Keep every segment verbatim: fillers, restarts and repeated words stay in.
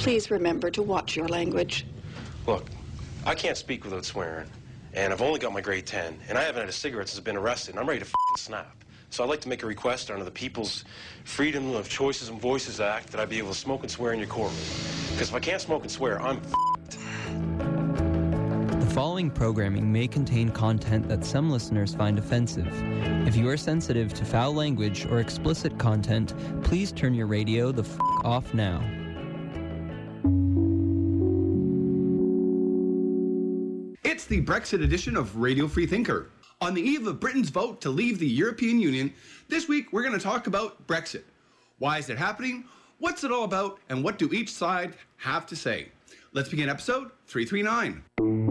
Please remember to watch your language. Look, I can't speak without swearing, and I've only got my grade ten, and I haven't had a cigarette since I've been arrested, and I'm ready to f***ing snap. So I'd like to make a request under the People's Freedom of Choices and Voices Act that I be able to smoke and swear in your courtroom. Because if I can't smoke and swear, I'm f***ed. The following programming may contain content that some listeners find offensive. If you are sensitive to foul language or explicit content, please turn your radio the f*** off now. It's the Brexit edition of Radio Freethinker. On the eve of Britain's vote to leave the European Union, this week we're going to talk about Brexit. Why is it happening? What's it all about? And what do each side have to say? Let's begin episode three thirty-nine.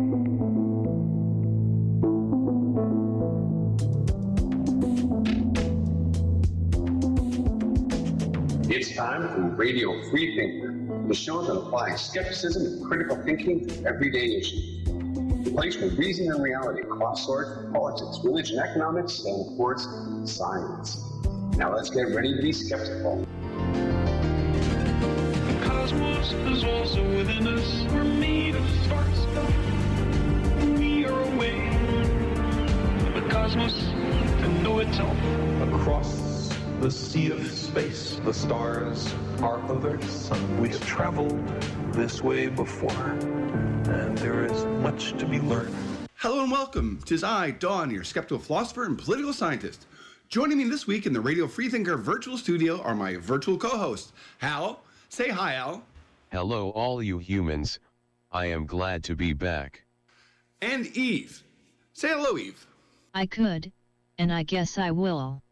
It's time for Radio Freethinker, the show that applies skepticism and critical thinking to everyday issues. The place where reason and reality cross swords with politics, religion, economics, and of course, science. Now let's get ready to be skeptical. The cosmos is also within us. We're made of sparks. We are away from the cosmos to know itself. Across the sea of space, the stars are others. We have traveled this way before, and there is much to be learned. Hello and welcome. 'Tis I, Don, your skeptical philosopher and political scientist. Joining me this week in the Radio Freethinker virtual studio are my virtual co-hosts. Hal, say hi, Al. Hello all you humans. I am glad to be back. And Eve. Say hello, Eve. I could, and I guess I will.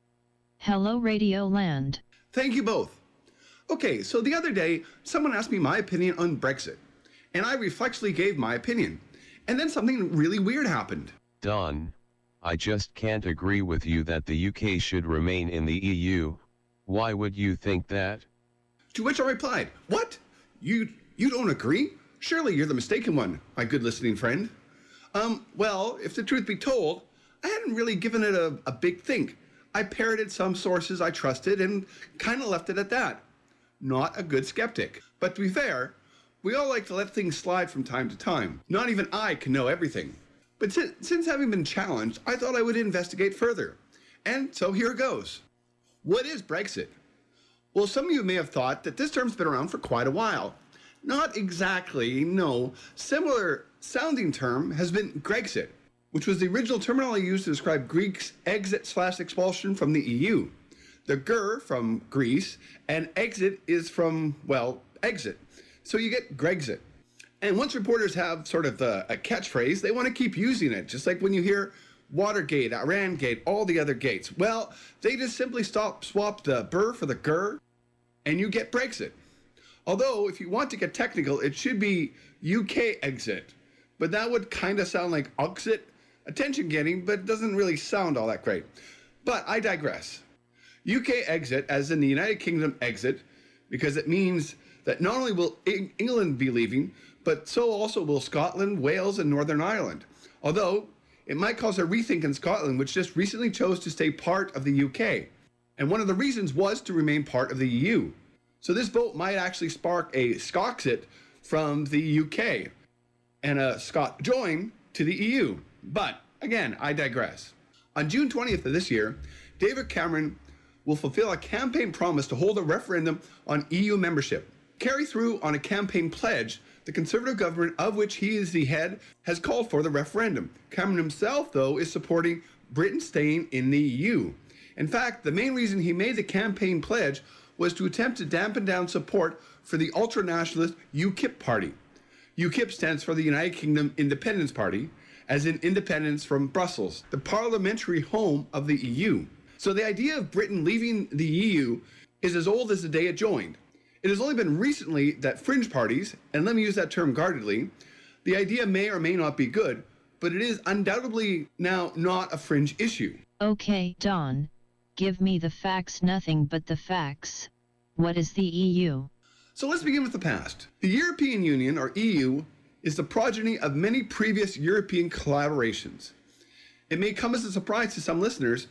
Hello, Radio Land. Thank you both. Okay, so the other day, someone asked me my opinion on Brexit, and I reflexively gave my opinion. And then something really weird happened. Don, I just can't agree with you that the U K should remain in the E U. Why would you think that? To which I replied, what? You you don't agree? Surely you're the mistaken one, my good listening friend. Um, well, if the truth be told, I hadn't really given it a, a big think. I parroted some sources I trusted and kind of left it at that. Not a good skeptic. But to be fair, we all like to let things slide from time to time. Not even I can know everything. But since, since having been challenged, I thought I would investigate further. And so here it goes. What is Brexit? Well, some of you may have thought that this term's been around for quite a while. Not exactly, no. Similar sounding term has been Grexit, which was the original terminology used to describe Greeks' exit slash expulsion from the E U. The Ger from Greece, and exit is from, well, exit. So you get Grexit. And once reporters have sort of a, a catchphrase, they want to keep using it, just like when you hear Watergate, Irangate, all the other gates. Well, they just simply stop, swap the Ber for the Ger, and you get Brexit. Although, if you want to get technical, it should be U K exit. But that would kind of sound like Oxit, attention getting, but doesn't really sound all that great. But I digress. U K exit as in the United Kingdom exit, because it means that not only will England be leaving, but so also will Scotland, Wales, and Northern Ireland. Although, it might cause a rethink in Scotland, which just recently chose to stay part of the U K. And one of the reasons was to remain part of the E U. So this vote might actually spark a Scoxit from the U K and a Scot join to the E U. But, again, I digress. On June twentieth of this year, David Cameron will fulfill a campaign promise to hold a referendum on E U membership. Carry through on a campaign pledge, the Conservative government, of which he is the head, has called for the referendum. Cameron himself, though, is supporting Britain staying in the E U. In fact, the main reason he made the campaign pledge was to attempt to dampen down support for the ultra-nationalist UKIP party. UKIP stands for the United Kingdom Independence Party, as in independence from Brussels, the parliamentary home of the E U. So the idea of Britain leaving the E U is as old as the day it joined. It has only been recently that fringe parties, and let me use that term guardedly, the idea may or may not be good, but it is undoubtedly now not a fringe issue. Okay, Don. Give me the facts, nothing but the facts. What is the E U? So let's begin with the past. The European Union, or E U, is the progeny of many previous European collaborations. It may come as a surprise to some listeners,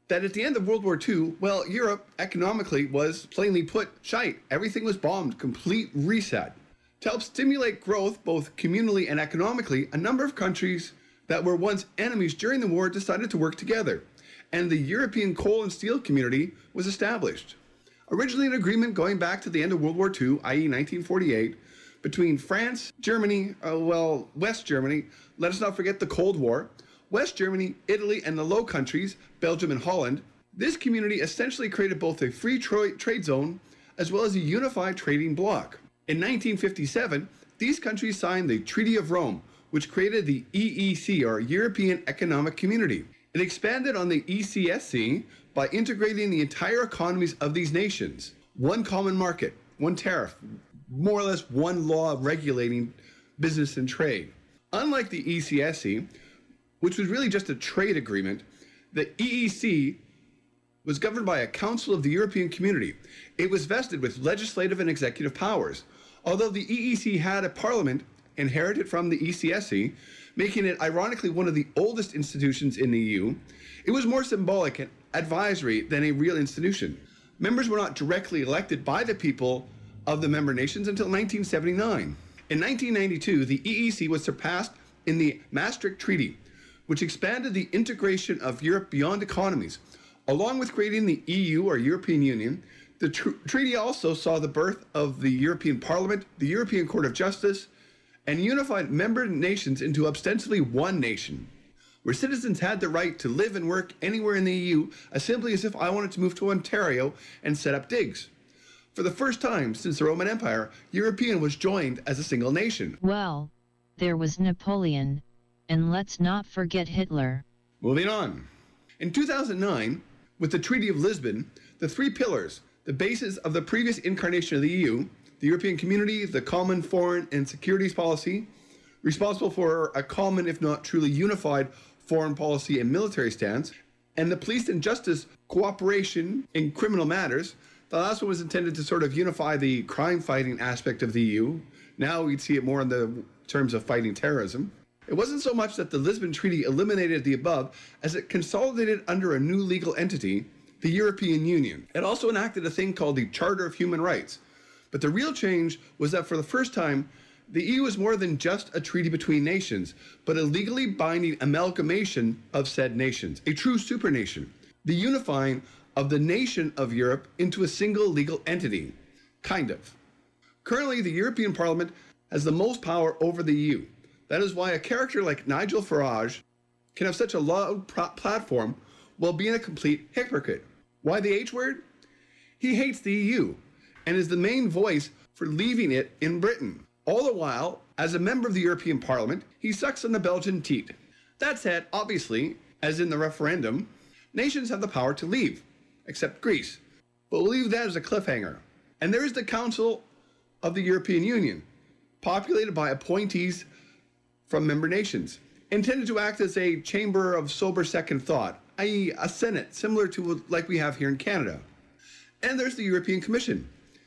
that at the end of World War Two, well, Europe economically was plainly put shite. Everything was bombed, complete reset. To help stimulate growth, both communally and economically, a number of countries that were once enemies during the war decided to work together, and the European Coal and Steel Community was established. Originally an agreement going back to the end of World War Two, that is nineteen forty-eight, between France, Germany, uh, well, West Germany, let us not forget the Cold War, West Germany, Italy, and the Low Countries, Belgium and Holland. This community essentially created both a free tra- trade zone as well as a unified trading bloc. In nineteen fifty-seven, these countries signed the Treaty of Rome, which created the E E C, or European Economic Community. It expanded on the E C S C by integrating the entire economies of these nations. One common market, one tariff, more or less one law regulating business and trade. Unlike the E C S C, which was really just a trade agreement, the E E C was governed by a Council of the European Community. It was vested with legislative and executive powers. Although the E E C had a parliament inherited from the E C S C, making it ironically one of the oldest institutions in the E U, it was more symbolic and advisory than a real institution. Members were not directly elected by the people of the member nations until nineteen seventy-nine. In nineteen ninety-two, the E E C was surpassed in the Maastricht Treaty, which expanded the integration of Europe beyond economies. Along with creating the E U, or European Union, the tr- treaty also saw the birth of the European Parliament, the European Court of Justice, and unified member nations into ostensibly one nation, where citizens had the right to live and work anywhere in the E U as simply as if I wanted to move to Ontario and set up digs. For the first time since the Roman Empire, European was joined as a single nation. Well, there was Napoleon, and let's not forget Hitler. Moving on. In two thousand nine, with the Treaty of Lisbon, the three pillars, the basis of the previous incarnation of the E U, the European Community, the Common Foreign and Securities Policy, responsible for a common, if not truly unified, foreign policy and military stance, and the police and justice cooperation in criminal matters. The last one was intended to sort of unify the crime-fighting aspect of the E U. Now we'd see it more in the terms of fighting terrorism. It wasn't so much that the Lisbon Treaty eliminated the above as it consolidated under a new legal entity, the European Union. It also enacted a thing called the Charter of Human Rights. But the real change was that for the first time, the E U was more than just a treaty between nations, but a legally binding amalgamation of said nations, a true supernation, the unifying of the nation of Europe into a single legal entity, kind of. Currently, the European Parliament has the most power over the E U. That is why a character like Nigel Farage can have such a loud pro- platform while being a complete hypocrite. Why the H word? He hates the E U and is the main voice for leaving it in Britain. All the while, as a member of the European Parliament, he sucks on the Belgian teat. That said, obviously, as in the referendum, nations have the power to leave, except Greece. But we'll leave that as a cliffhanger. And there is the Council of the European Union, populated by appointees from member nations, intended to act as a chamber of sober second thought, that is a Senate, similar to like we have here in Canada. And there's the European Commission.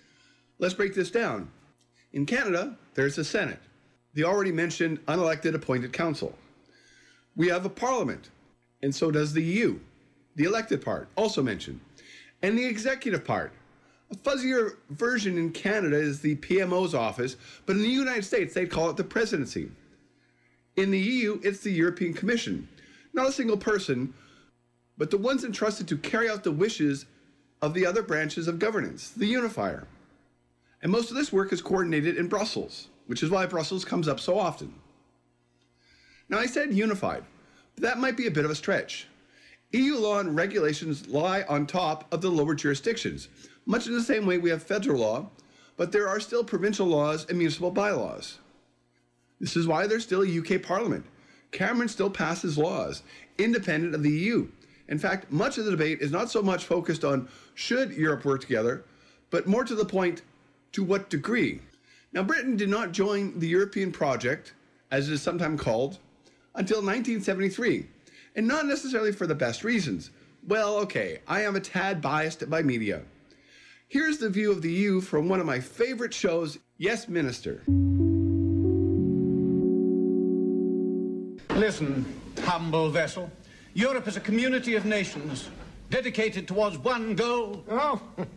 Let's break this down. In Canada, there's a Senate, the already mentioned unelected appointed council. We have a parliament, and so does the E U, the elected part, also mentioned, and the executive part. A fuzzier version in Canada is the P M O's office, but in the United States, they'd call it the presidency. In the E U, it's the European Commission. Not a single person, but the ones entrusted to carry out the wishes of the other branches of governance, the unifier. And most of this work is coordinated in Brussels, which is why Brussels comes up so often. Now, I said unified, but that might be a bit of a stretch. E U law and regulations lie on top of the lower jurisdictions, much in the same way we have federal law, but there are still provincial laws and municipal bylaws. This is why there's still a U K Parliament. Cameron still passes laws, independent of the E U. In fact, much of the debate is not so much focused on should Europe work together, but more to the point, to what degree? Now, Britain did not join the European project, as it is sometimes called, until nineteen seventy-three, and not necessarily for the best reasons. Well, okay, I am a tad biased by media. Here's the view of the E U from one of my favorite shows, Yes, Minister. Listen, humble vessel. Europe is a community of nations, dedicated towards one goal. Oh.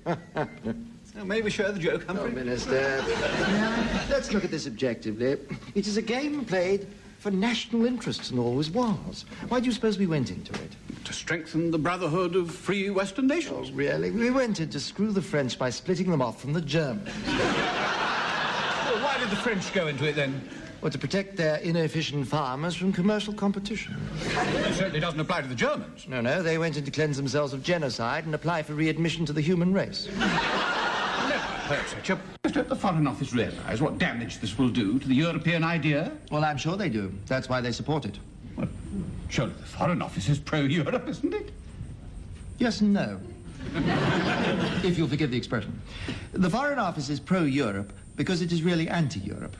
So maybe share the joke, Humphrey. Oh, Minister. Now, let's look at this objectively. It is a game played for national interests and always was. Why do you suppose we went into it? To strengthen the brotherhood of free Western nations. Oh, really? We went in to screw the French by splitting them off from the Germans. Well, why did the French go into it, then? Well, to protect their inefficient farmers from commercial competition. It certainly doesn't apply to the Germans. No, no, they went in to cleanse themselves of genocide and apply for readmission to the human race. Heard such a... Don't the Foreign Office realise what damage this will do to the European idea? Well, I'm sure they do. That's why they support it. Well, surely the Foreign Office is pro-Europe, isn't it? Yes and no. If you'll forgive the expression. The Foreign Office is pro-Europe because it is really anti-Europe.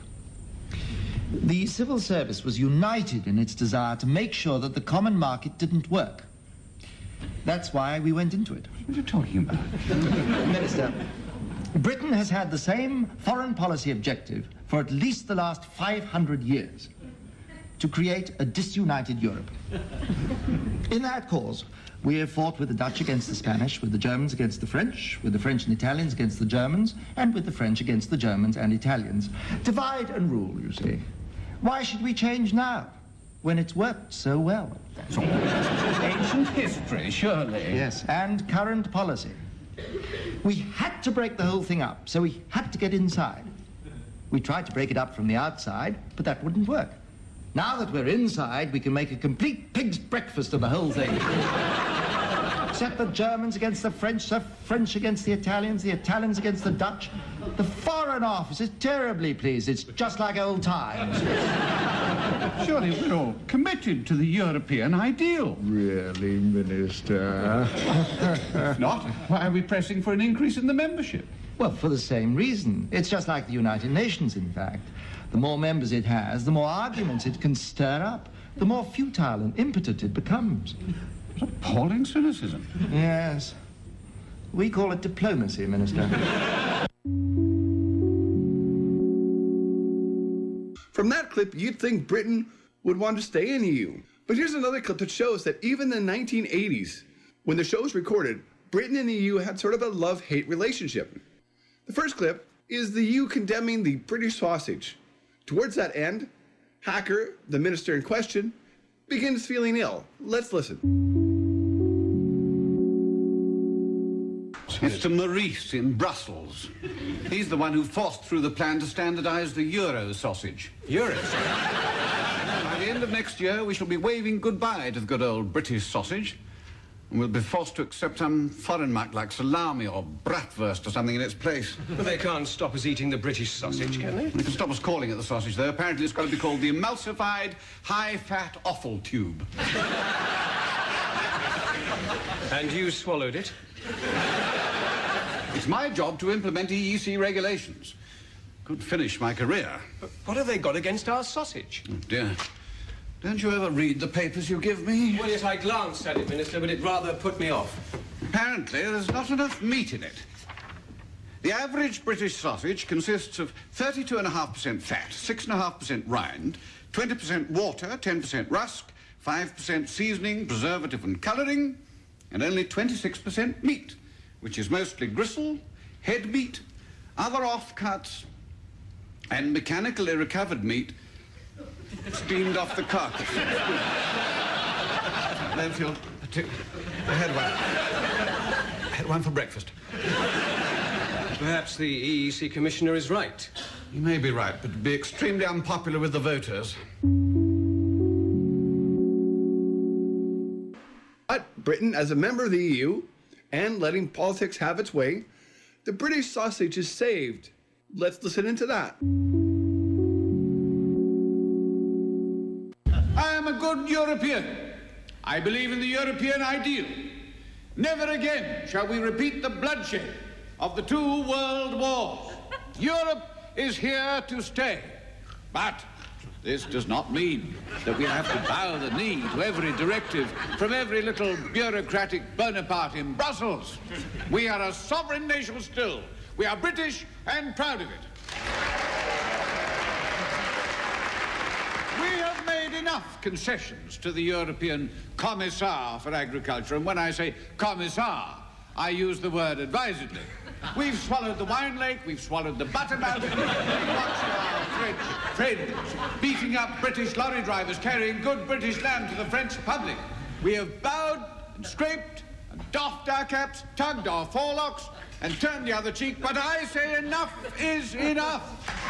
The civil service was united in its desire to make sure that the common market didn't work. That's why we went into it. What are you talking about? Minister, Britain has had the same foreign policy objective for at least the last five hundred years, to create a disunited Europe. In that cause, we have fought with the Dutch against the Spanish, with the Germans against the French, with the French and Italians against the Germans, and with the French against the Germans and Italians. Divide and rule, you see. Why should we change now, when it's worked so well? It's all ancient history, surely. Yes, and current policy. We had to break the whole thing up, so we had to get inside. We tried to break it up from the outside, but that wouldn't work. Now that we're inside, we can make a complete pig's breakfast of the whole thing. Set the Germans against the French, the French against the Italians, the Italians against the Dutch. The Foreign Office is terribly pleased. It's just like old times. Surely we're all committed to the European ideal. Really, Minister? If not, why are we pressing for an increase in the membership? Well, for the same reason. It's just like the United Nations, in fact. The more members it has, the more arguments it can stir up, the more futile and impotent it becomes. What appalling cynicism. Yes. We call it diplomacy, Minister. From that clip, you'd think Britain would want to stay in the E U. But here's another clip that shows that even in the nineteen eighties, when the show was recorded, Britain and the E U had sort of a love-hate relationship. The first clip is the E U condemning the British sausage. Towards that end, Hacker, the minister in question, begins feeling ill. Let's listen. Mister Maurice in Brussels. He's the one who forced through the plan to standardise the Euro sausage. Euro? By the end of next year, we shall be waving goodbye to the good old British sausage, and we'll be forced to accept some foreign muck like salami or bratwurst or something in its place. But they can't stop us eating the British sausage, can they? They can stop us calling it the sausage, though. Apparently it's going to be called the emulsified high-fat offal tube. And you swallowed it? It's my job to implement E E C regulations. Could finish my career. But what have they got against our sausage? Oh, dear. Don't you ever read the papers you give me? Well, yes, I glanced at it, Minister, but it rather put me off. Apparently, there's not enough meat in it. The average British sausage consists of thirty-two point five percent fat, six point five percent rind, twenty percent water, ten percent rusk, five percent seasoning, preservative and colouring, and only twenty-six percent meat, which is mostly gristle, head meat, other offcuts, and mechanically recovered meat steamed off the carcass. I don't feel particularly... I had one. I had one for breakfast. Perhaps the E E C commissioner is right. He may be right, but it'd be extremely unpopular with the voters. But Britain, as a member of the E U, and letting politics have its way, the British sausage is saved. Let's listen into that. I am a good European. I believe in the European ideal. Never again shall we repeat the bloodshed of the two world wars. Europe is here to stay. But this does not mean that we have to bow the knee to every directive from every little bureaucratic Bonaparte in Brussels. We are a sovereign nation still. We are British and proud of it. We have made enough concessions to the European Commissar for Agriculture, and when I say Commissar, I use the word advisedly. We've swallowed the wine lake, we've swallowed the buttermilk, we've watched our French friends beating up British lorry drivers carrying good British land to the French public. We have bowed and scraped and doffed our caps, tugged our forelocks, and turned the other cheek, but I say enough is enough.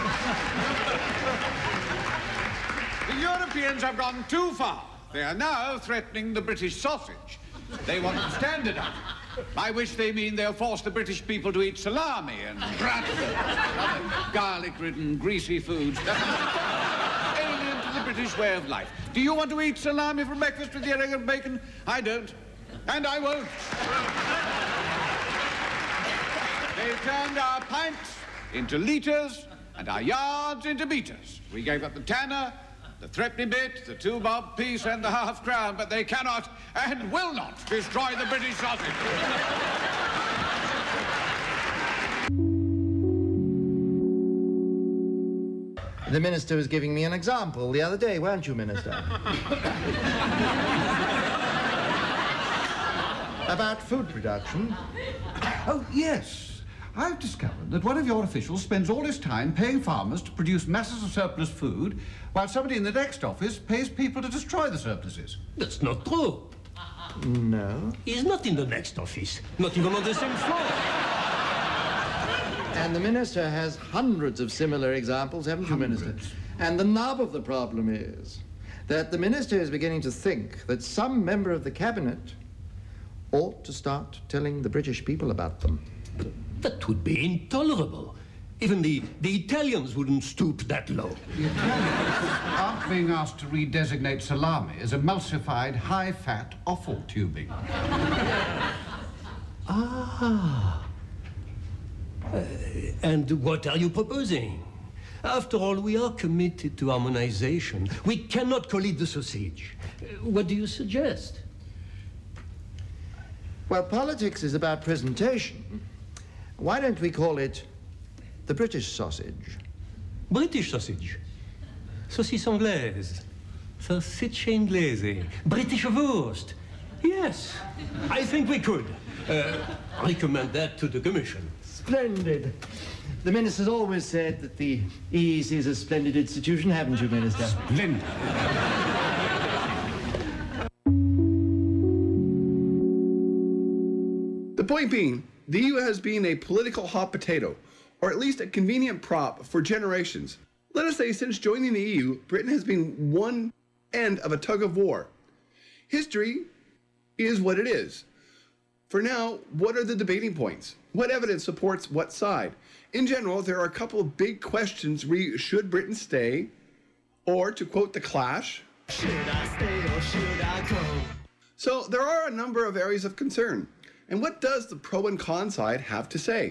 The Europeans have gone too far. They are now threatening the British sausage. They want to standardize it, by which they mean they'll force the British people to eat salami and bratwurst and other garlic-ridden, greasy foods alien to the British way of life. Do you want to eat salami for breakfast with your egg and bacon? I don't, and I won't. They've turned our pints into litres and our yards into meters. We gave up the tanner, the threepenny bit, the two-bob piece, and the half-crown, but they cannot and will not destroy the British sausage. The minister was giving me an example the other day, weren't you, Minister? About food production. Oh, yes. I've discovered that one of your officials spends all his time paying farmers to produce masses of surplus food, while somebody in the next office pays people to destroy the surpluses. That's not true. No. He's not in the next office, not even on the same floor. And the minister has hundreds of similar examples, haven't Hundreds. you, Minister? And the nub of the problem is that the minister is beginning to think that some member of the cabinet ought to start telling the British people about them. That would be intolerable. Even the, the Italians wouldn't stoop that low. The Italians aren't being asked to redesignate salami as emulsified, high-fat offal tubing. Ah. Uh, and what are you proposing? After all, we are committed to harmonization. We cannot call it the sausage. Uh, what do you suggest? Well, politics is about presentation. Why don't we call it the British sausage? British sausage. Saucisse anglaise. Salsicce inglese. British wurst. Yes, I think we could. Uh, recommend that to the Commission. Splendid. The minister's always said that the E E C is a splendid institution, haven't you, Minister? Splendid. The point being, the E U has been a political hot potato, or at least a convenient prop for generations. Let us say since joining the E U, Britain has been one end of a tug of war. History is what it is. For now, what are the debating points? What evidence supports what side? In general, there are a couple of big questions re should Britain stay, or to quote The Clash, should I stay or should I go? So there are a number of areas of concern. And what does the pro and con side have to say?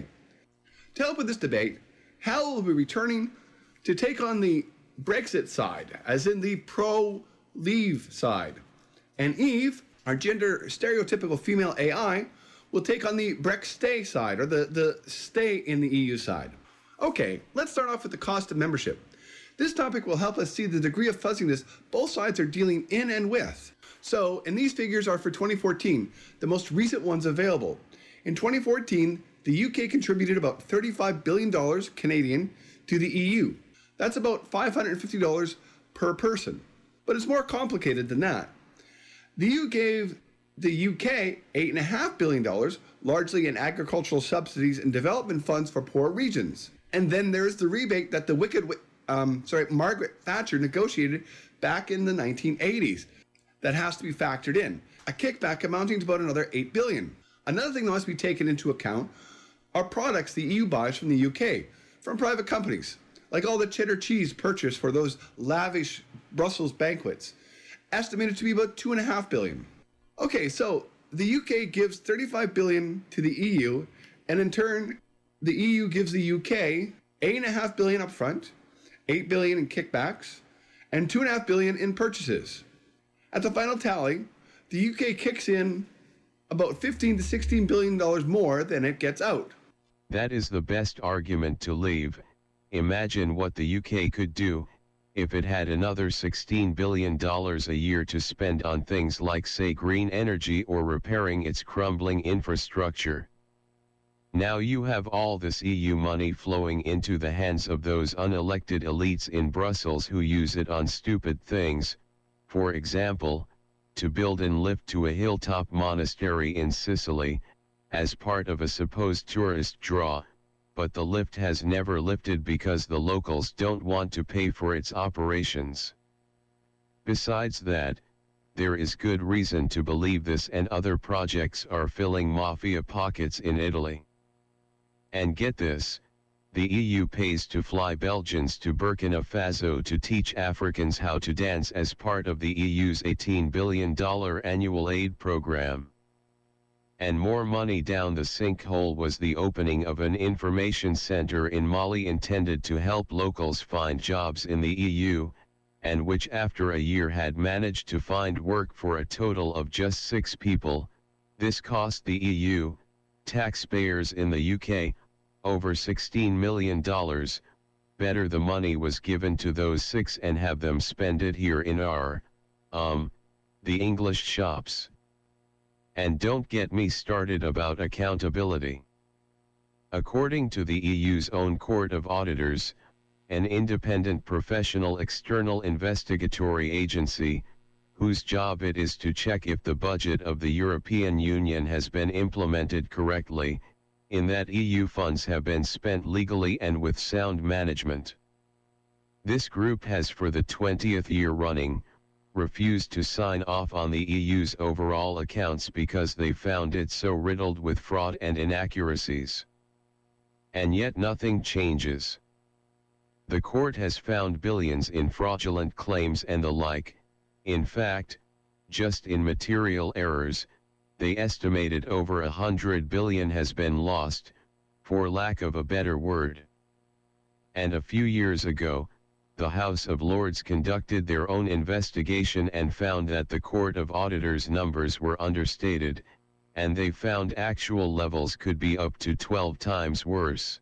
To help with this debate, Hal will be returning to take on the Brexit side, as in the pro-leave side. And Eve, our gender stereotypical female A I, will take on the Brexstay side, or the, the stay in the E U side. Okay, let's start off with the cost of membership. This topic will help us see the degree of fuzziness both sides are dealing in and with. So, and these figures are for twenty fourteen, the most recent ones available. In twenty fourteen, the U K contributed about thirty-five billion dollars Canadian to the E U. That's about five hundred fifty dollars per person. But it's more complicated than that. The E U gave the U K eight point five billion dollars, largely in agricultural subsidies and development funds for poor regions. And then there's the rebate that the wicked, um, sorry, Margaret Thatcher negotiated back in the nineteen eighties. That has to be factored in, a kickback amounting to about another eight billion dollars. Another thing that must be taken into account are products the E U buys from the U K, from private companies, like all the cheddar cheese purchased for those lavish Brussels banquets, estimated to be about two point five billion dollars. Okay, so the U K gives thirty-five billion dollars to the E U, and in turn, the E U gives the U K eight point five billion dollars upfront, eight billion dollars in kickbacks, and two point five billion dollars in purchases. At the final tally, the U K kicks in about fifteen to sixteen billion dollars more than it gets out. That is the best argument to leave. Imagine what the U K could do if it had another sixteen billion dollars a year to spend on things like, say, green energy or repairing its crumbling infrastructure. Now you have all this E U money flowing into the hands of those unelected elites in Brussels who use it on stupid things, for example, to build and lift to a hilltop monastery in Sicily, as part of a supposed tourist draw, but the lift has never lifted because the locals don't want to pay for its operations. Besides that, there is good reason to believe this and other projects are filling mafia pockets in Italy. And get this, the E U pays to fly Belgians to Burkina Faso to teach Africans how to dance as part of the E U's eighteen billion dollars annual aid program. And more money down the sinkhole was the opening of an information center in Mali intended to help locals find jobs in the E U, and which after a year had managed to find work for a total of just six people. This cost the E U, taxpayers in the U K, over sixteen million dollars. Better the money was given to those six and have them spend it here in our, um, the English shops. And don't get me started about accountability. According to the E U's own Court of Auditors, an independent professional external investigatory agency, whose job it is to check if the budget of the European Union has been implemented correctly, in that E U funds have been spent legally and with sound management. This group has for the twentieth year running, refused to sign off on the E U's overall accounts because they found it so riddled with fraud and inaccuracies. And yet nothing changes. The court has found billions in fraudulent claims and the like. In fact, just in material errors, they estimated over a hundred billion has been lost, for lack of a better word. And a few years ago, the House of Lords conducted their own investigation and found that the Court of Auditors' numbers were understated, and they found actual levels could be up to twelve times worse.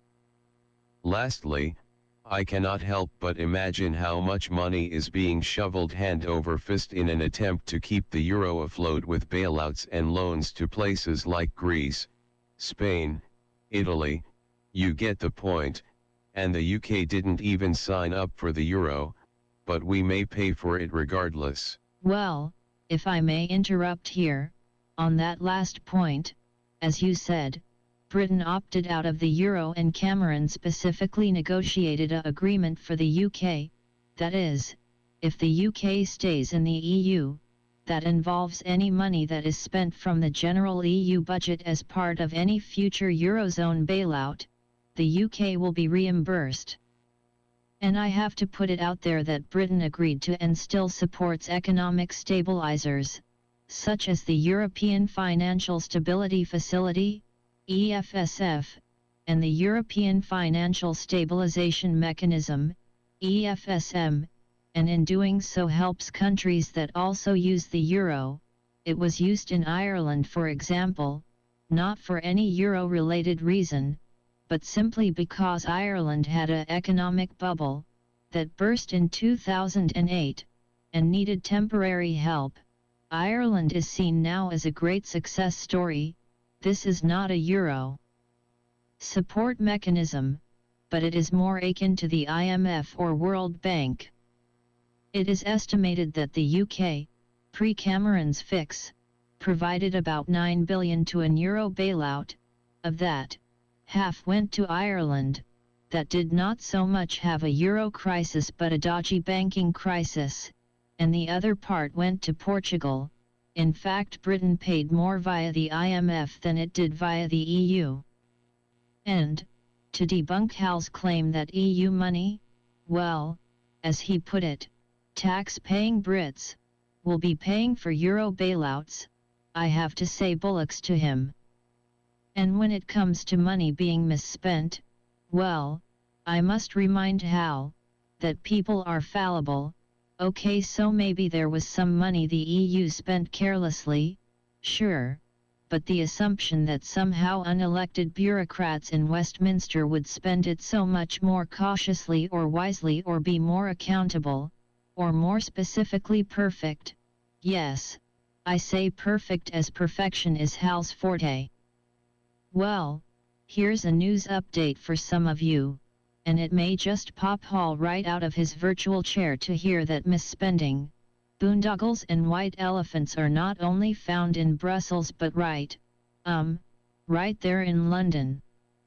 Lastly, I cannot help but imagine how much money is being shoveled hand over fist in an attempt to keep the euro afloat with bailouts and loans to places like Greece, Spain, Italy. You get the point. And the U K didn't even sign up for the euro, but we may pay for it regardless. Well, if I may interrupt here, on that last point, as you said, Britain opted out of the euro and Cameron specifically negotiated a agreement for the U K, that is, if the U K stays in the E U, that involves any money that is spent from the general E U budget as part of any future Eurozone bailout, the U K will be reimbursed. And I have to put it out there that Britain agreed to and still supports economic stabilizers, such as the European Financial Stability Facility, E F S F, and the European Financial Stabilization Mechanism, E F S M, and in doing so helps countries that also use the euro. It was used in Ireland, for example, not for any euro-related reason, but simply because Ireland had an economic bubble that burst in two thousand eight, and needed temporary help. Ireland is seen now as a great success story. This is not a euro support mechanism, but it is more akin to the I M F or World Bank. It is estimated that the U K, pre-Cameron's fix, provided about nine billion dollars to an euro bailout. Of that, half went to Ireland, that did not so much have a euro crisis but a dodgy banking crisis, and the other part went to Portugal. In fact, Britain paid more via the I M F than it did via the E U. And, to debunk Hal's claim that E U money, well, as he put it, tax-paying Brits will be paying for euro bailouts, I have to say bollocks to him. And when it comes to money being misspent, well, I must remind Hal that people are fallible. Okay, so maybe there was some money the E U spent carelessly, sure, but the assumption that somehow unelected bureaucrats in Westminster would spend it so much more cautiously or wisely or be more accountable, or more specifically perfect. Yes, I say perfect as perfection is Hal's forte. Well, here's a news update for some of you, and it may just pop Hal right out of his virtual chair to hear that misspending, boondoggles and white elephants are not only found in Brussels but right, um, right there in London.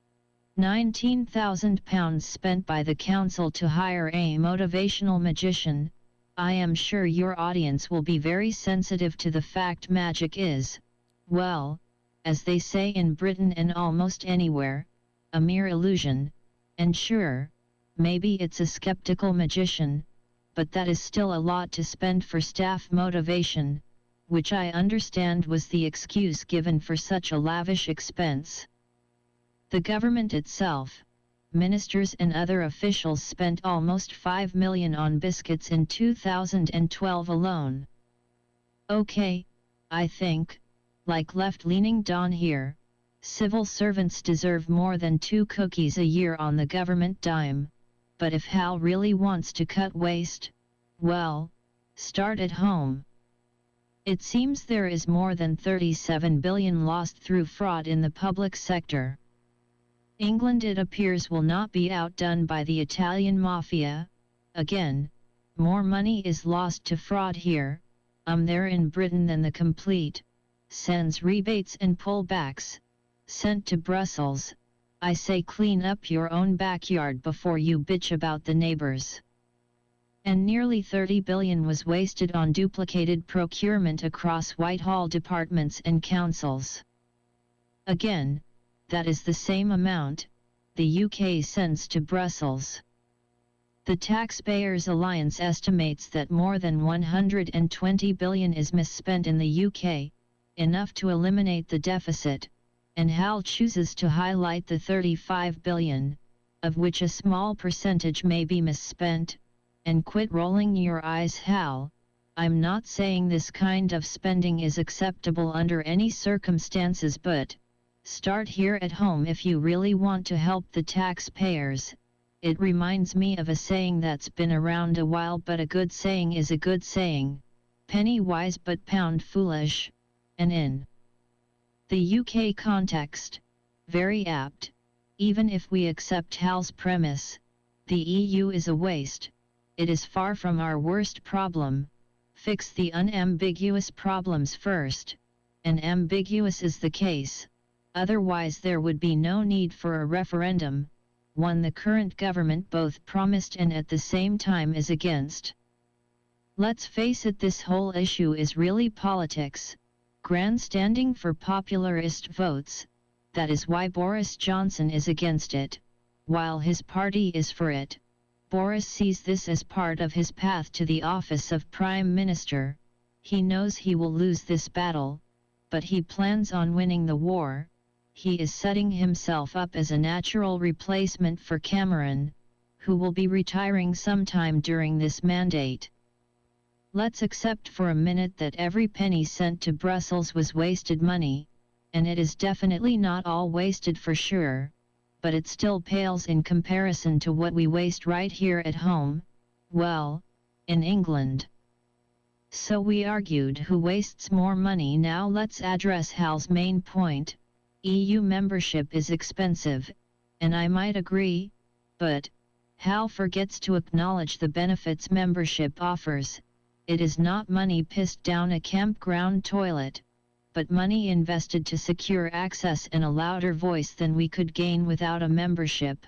nineteen thousand pounds spent by the council to hire a motivational magician. I am sure your audience will be very sensitive to the fact magic is, well, as they say in Britain and almost anywhere, a mere illusion, and sure, maybe it's a skeptical magician, but that is still a lot to spend for staff motivation, which I understand was the excuse given for such a lavish expense. The government itself, ministers and other officials spent almost five million on biscuits in two thousand twelve alone. Okay, I think, like left-leaning Don here, civil servants deserve more than two cookies a year on the government dime, but if Hal really wants to cut waste, well, start at home. It seems there is more than thirty-seven billion lost through fraud in the public sector. England, it appears, will not be outdone by the Italian mafia. Again, more money is lost to fraud here, um there in Britain than the complete, sends rebates and pullbacks, sent to Brussels. I say clean up your own backyard before you bitch about the neighbors. And nearly thirty billion was wasted on duplicated procurement across Whitehall departments and councils. Again, that is the same amount the U K sends to Brussels. The Taxpayers Alliance estimates that more than one hundred twenty billion is misspent in the U K, enough to eliminate the deficit, and Hal chooses to highlight the thirty-five billion, of which a small percentage may be misspent, and quit rolling your eyes, Hal. I'm not saying this kind of spending is acceptable under any circumstances, but start here at home if you really want to help the taxpayers. It reminds me of a saying that's been around a while, but a good saying is a good saying. Penny wise but pound foolish. And in the U K context, very apt. Even if we accept Hal's premise, the E U is a waste. It is far from our worst problem. Fix the unambiguous problems first. And ambiguous is the case. Otherwise there would be no need for a referendum, one the current government both promised and at the same time is against. Let's face it, this whole issue is really politics, grandstanding for popularist votes. That is why Boris Johnson is against it, while his party is for it. Boris sees this as part of his path to the office of Prime Minister. He knows he will lose this battle, but he plans on winning the war. He is setting himself up as a natural replacement for Cameron, who will be retiring sometime during this mandate. Let's accept for a minute that every penny sent to Brussels was wasted money, and it is definitely not all wasted for sure, but it still pales in comparison to what we waste right here at home, well, in England. So we argued who wastes more money. Now let's address Hal's main point. E U membership is expensive, and I might agree, but Hal forgets to acknowledge the benefits membership offers. It is not money pissed down a campground toilet, but money invested to secure access and a louder voice than we could gain without a membership.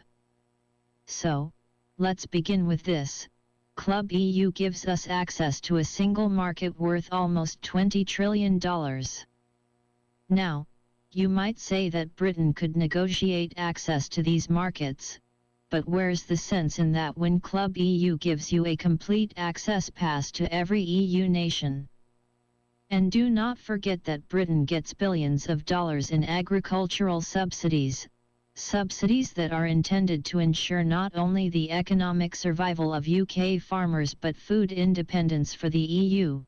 So, let's begin with this. Club E U gives us access to a single market worth almost twenty trillion dollars. Now, you might say that Britain could negotiate access to these markets, but where's the sense in that when Club E U gives you a complete access pass to every E U nation? And do not forget that Britain gets billions of dollars in agricultural subsidies, subsidies that are intended to ensure not only the economic survival of U K farmers but food independence for the E U.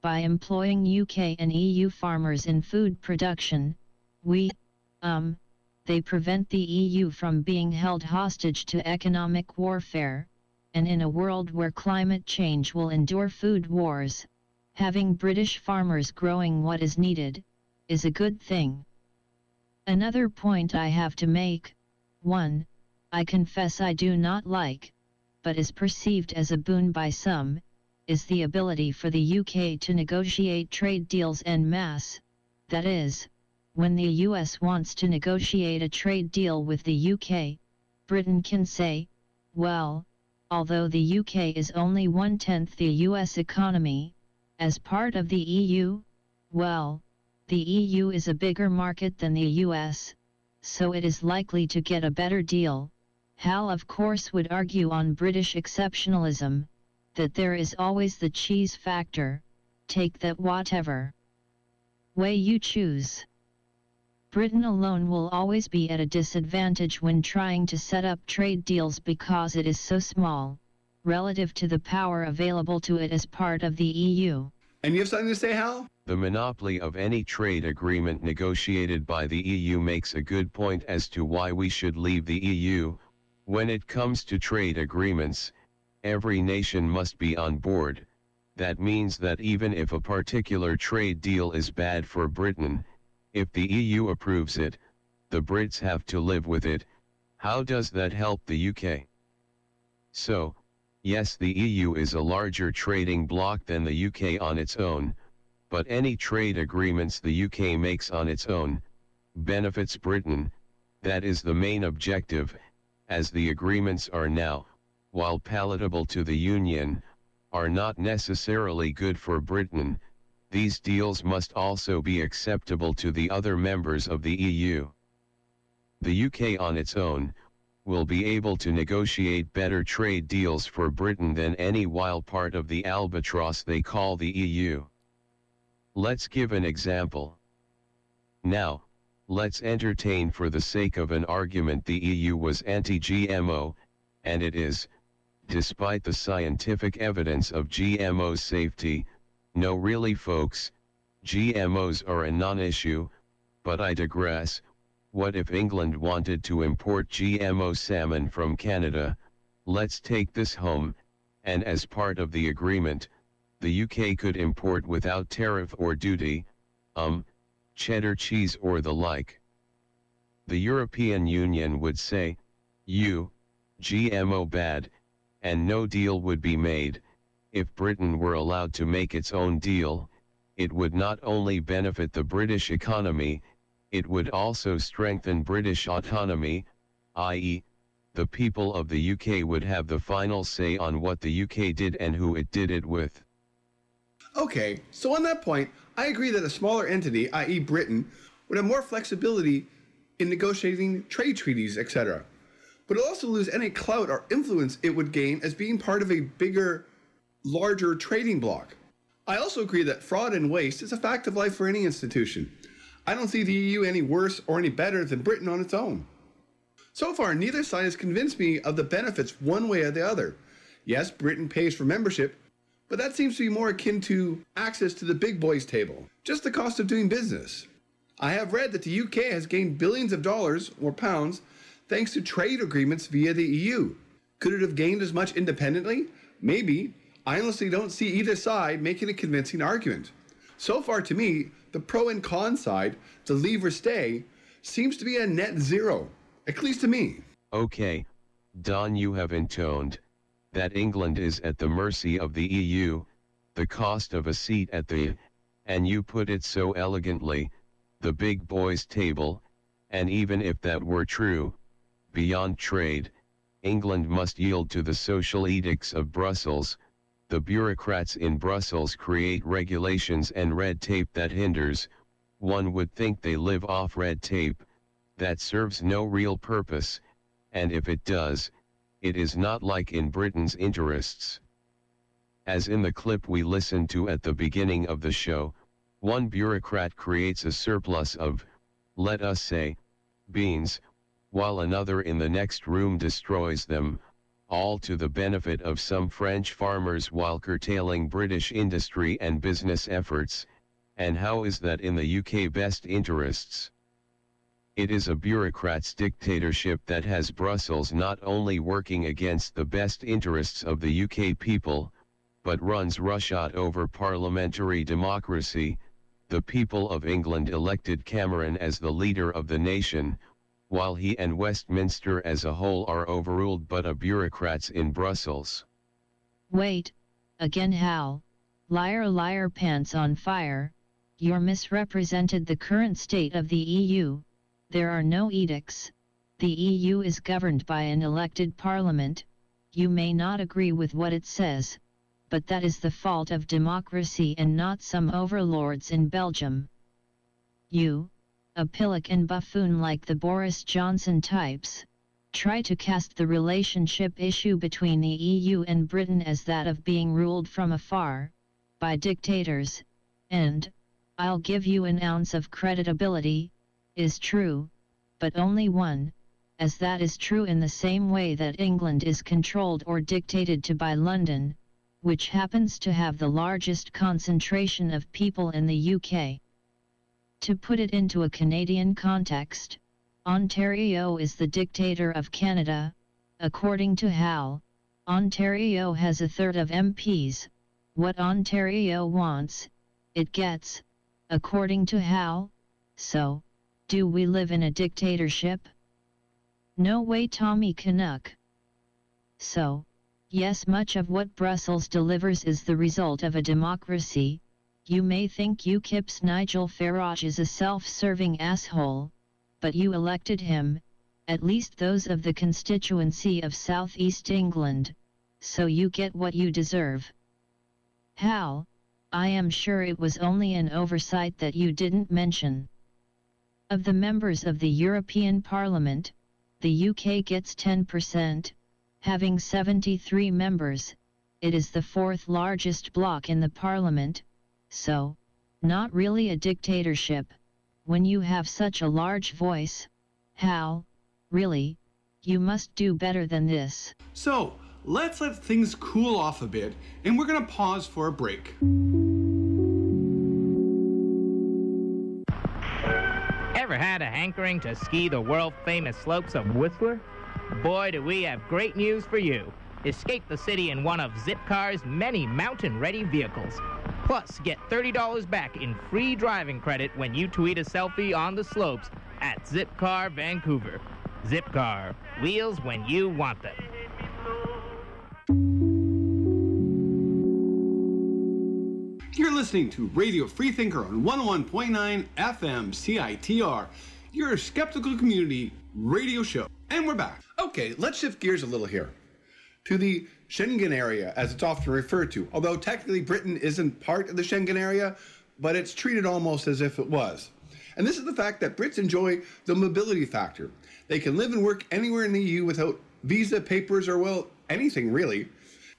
by employing U K and E U farmers in food production, we, um, they prevent the E U from being held hostage to economic warfare, and in a world where climate change will endure food wars, having British farmers growing what is needed, is a good thing. Another point I have to make, one, I confess I do not like, but is perceived as a boon by some, is the ability for the U K to negotiate trade deals en masse, that is, when the U S wants to negotiate a trade deal with the U K, Britain can say, well, although the U K is only one-tenth the U S economy, as part of the E U, well, the E U is a bigger market than the U S, so it is likely to get a better deal. Hal of course would argue on British exceptionalism, that there is always the cheese factor, take that whatever way you choose. Britain alone will always be at a disadvantage when trying to set up trade deals because it is so small, relative to the power available to it as part of the E U. And you have something to say, Hal? The monopoly of any trade agreement negotiated by the E U makes a good point as to why we should leave the E U. When it comes to trade agreements, every nation must be on board. That means that even if a particular trade deal is bad for Britain, if the E U approves it, the Brits have to live with it. How does that help the U K? So, yes, the E U is a larger trading bloc than the U K on its own, but any trade agreements the U K makes on its own benefits Britain. That is the main objective, as the agreements are now, while palatable to the Union, are not necessarily good for Britain. These deals must also be acceptable to the other members of the E U. The U K on its own will be able to negotiate better trade deals for Britain than any wild part of the albatross they call the E U. Let's give an example. Now, let's entertain for the sake of an argument the E U was anti-G M O, and it is, despite the scientific evidence of G M O's safety. No, really folks, G M Os are a non-issue, but I digress. What if England wanted to import G M O salmon from Canada? Let's take this home, and as part of the agreement, the U K could import without tariff or duty, um, cheddar cheese or the like. The European Union would say, you, G M O bad, and no deal would be made. If Britain were allowed to make its own deal, it would not only benefit the British economy, it would also strengthen British autonomy, that is, the people of the U K would have the final say on what the U K did and who it did it with. Okay, so on that point, I agree that a smaller entity, that is. Britain, would have more flexibility in negotiating trade treaties, et cetera. But it'll also lose any clout or influence it would gain as being part of a bigger, larger trading bloc. I also agree that fraud and waste is a fact of life for any institution. I don't see the E U any worse or any better than Britain on its own. So far, neither side has convinced me of the benefits one way or the other. Yes, Britain pays for membership, but that seems to be more akin to access to the big boys table, just the cost of doing business. I have read that the U K has gained billions of dollars or pounds thanks to trade agreements via the E U. Could it have gained as much independently? Maybe. I honestly don't see either side making a convincing argument. So far to me, the pro and con side, the leave or stay, seems to be a net zero, at least to me. Okay, Don, you have intoned that England is at the mercy of the E U, the cost of a seat at the, and you put it so elegantly, the big boys table, and even if that were true, beyond trade, England must yield to the social edicts of Brussels. The bureaucrats in Brussels create regulations and red tape that hinders. One would think they live off red tape that serves no real purpose, and if it does, it is not like in Britain's interests. As in the clip we listened to at the beginning of the show, one bureaucrat creates a surplus of, let us say, beans, while another in the next room destroys them. all to the benefit of some French farmers while curtailing British industry and business efforts, and how is that in the U K best interests? It is a bureaucrat's dictatorship that has Brussels not only working against the best interests of the U K people, but runs roughshod over parliamentary democracy. The people of England elected Cameron as the leader of the nation, while he and Westminster as a whole are overruled but a bureaucrats in Brussels. Wait, again Hal, liar liar pants on fire, you're misrepresented the current state of the E U. There are no edicts. The E U is governed by an elected parliament. You may not agree with what it says, but that is the fault of democracy and not some overlords in Belgium. You, a pillock and buffoon like the Boris Johnson types, try to cast the relationship issue between the E U and Britain as that of being ruled from afar, by dictators, and, I'll give you an ounce of creditability, is true, but only one, as that is true in the same way that England is controlled or dictated to by London, which happens to have the largest concentration of people in the U K. To put it into a Canadian context, Ontario is the dictator of Canada. According to Hal, Ontario has a third of M Ps. What Ontario wants, it gets, according to Hal. So, do we live in a dictatorship? No way, Tommy Canuck. So, yes, much of what Brussels delivers is the result of a democracy. You may think UKIP's Nigel Farage is a self-serving asshole, but you elected him, at least those of the constituency of South East England, so you get what you deserve. Hal, I am sure it was only an oversight that you didn't mention. Of the members of the European Parliament, the U K gets ten percent, having seventy-three members. It is the fourth largest bloc in the Parliament, so, not really a dictatorship, when you have such a large voice. Hal, really, you must do better than this. So, let's let things cool off a bit, and we're gonna pause for a break. Ever had a hankering to ski the world-famous slopes of Whistler? Boy, do we have great news for you. Escape the city in one of Zipcar's many mountain-ready vehicles. Plus, get thirty dollars back in free driving credit when you tweet a selfie on the slopes at Zipcar Vancouver. Zipcar, wheels when you want them. You're listening to Radio Freethinker on one oh one point nine F M C I T R, your skeptical community radio show. And we're back. Okay, let's shift gears a little here to the Schengen area, as it's often referred to. Although technically Britain isn't part of the Schengen area, but it's treated almost as if it was. And this is the fact that Brits enjoy the mobility factor. They can live and work anywhere in the E U without visa, papers, or, well, anything really.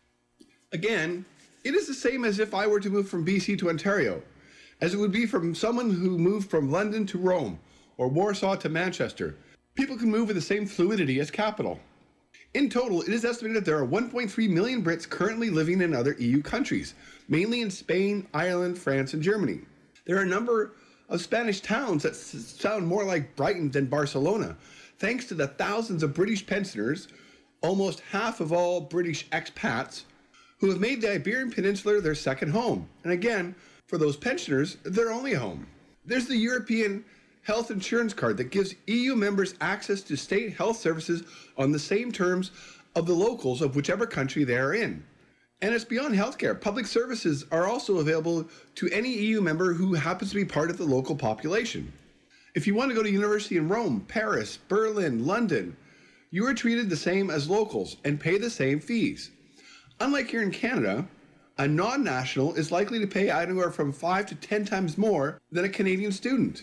Again, it is the same as if I were to move from B C to Ontario, as it would be from someone who moved from London to Rome, or Warsaw to Manchester. People can move with the same fluidity as capital. In total, it is estimated that there are one point three million Brits currently living in other E U countries, mainly in Spain, Ireland, France, and Germany. There are a number of Spanish towns that s- sound more like Brighton than Barcelona, thanks to the thousands of British pensioners, almost half of all British expats, who have made the Iberian Peninsula their second home. And again, for those pensioners, their only home. There's the European health insurance card that gives E U members access to state health services on the same terms of the locals of whichever country they are in. And it's beyond healthcare. Public services are also available to any E U member who happens to be part of the local population. If you want to go to university in Rome, Paris, Berlin, London, you are treated the same as locals and pay the same fees. Unlike here in Canada, a non-national is likely to pay anywhere from five to ten times more than a Canadian student.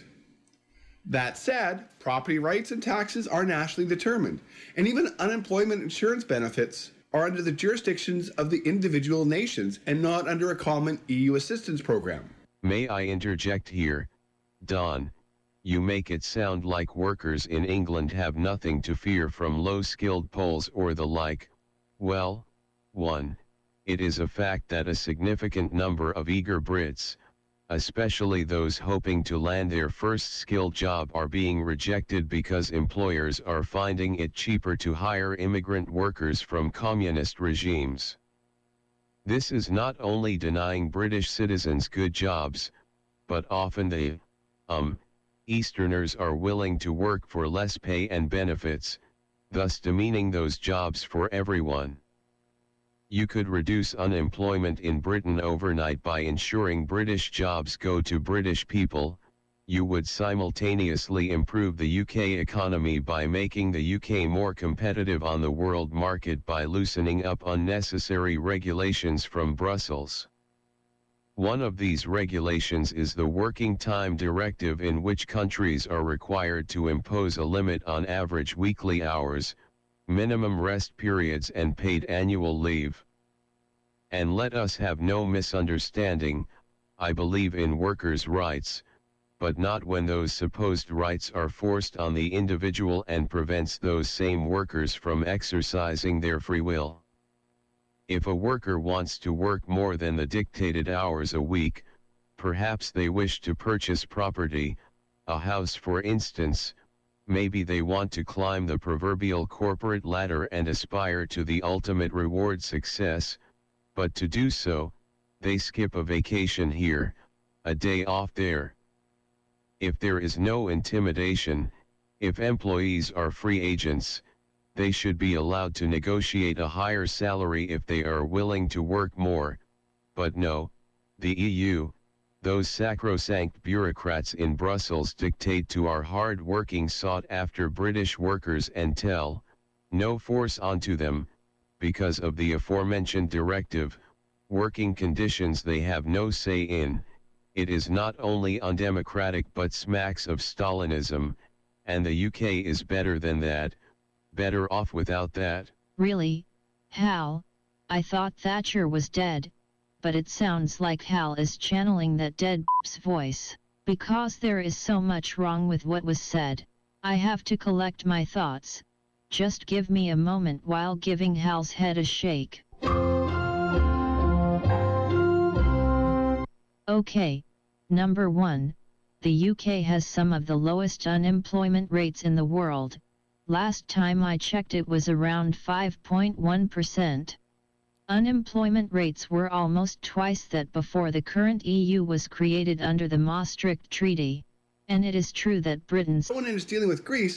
That said, property rights and taxes are nationally determined, and even unemployment insurance benefits are under the jurisdictions of the individual nations and not under a common E U assistance program. May I interject here? Don, you make it sound like workers in England have nothing to fear from low-skilled Poles or the like, Well, one, it is a fact that a significant number of eager Brits, especially those hoping to land their first skilled job, are being rejected because employers are finding it cheaper to hire immigrant workers from communist regimes. This is not only denying British citizens good jobs, but often they, um, Easterners are willing to work for less pay and benefits, thus demeaning those jobs for everyone. You could reduce unemployment in Britain overnight by ensuring British jobs go to British people. You would simultaneously improve the U K economy by making the U K more competitive on the world market by loosening up unnecessary regulations from Brussels. One of these regulations is the Working Time Directive, in which countries are required to impose a limit on average weekly hours, minimum rest periods and paid annual leave. And let us have no misunderstanding, I believe in workers' rights, but not when those supposed rights are forced on the individual and prevents those same workers from exercising their free will. If a worker wants to work more than the dictated hours a week, perhaps they wish to purchase property, a house for instance, maybe they want to climb the proverbial corporate ladder and aspire to the ultimate reward, success, but to do so, they skip a vacation here, a day off there. If there is no intimidation, if employees are free agents, they should be allowed to negotiate a higher salary if they are willing to work more. But no, the E U, those sacrosanct bureaucrats in Brussels dictate to our hard-working, sought-after British workers and tell, no force onto them, because of the aforementioned directive, working conditions they have no say in. It is not only undemocratic but smacks of Stalinism, and the U K is better than that. Better off without that. Really? Hal? I thought Thatcher was dead, but it sounds like Hal is channeling that dead b***'s voice, because there is so much wrong with what was said. I have to collect my thoughts. Just give me a moment while giving Hal's head a shake. Okay. Number one, the U K has some of the lowest unemployment rates in the world. Last time I checked it was around five point one percent. Unemployment rates were almost twice that before the current E U was created under the Maastricht Treaty. And it is true that Britain's... No one is dealing with Greece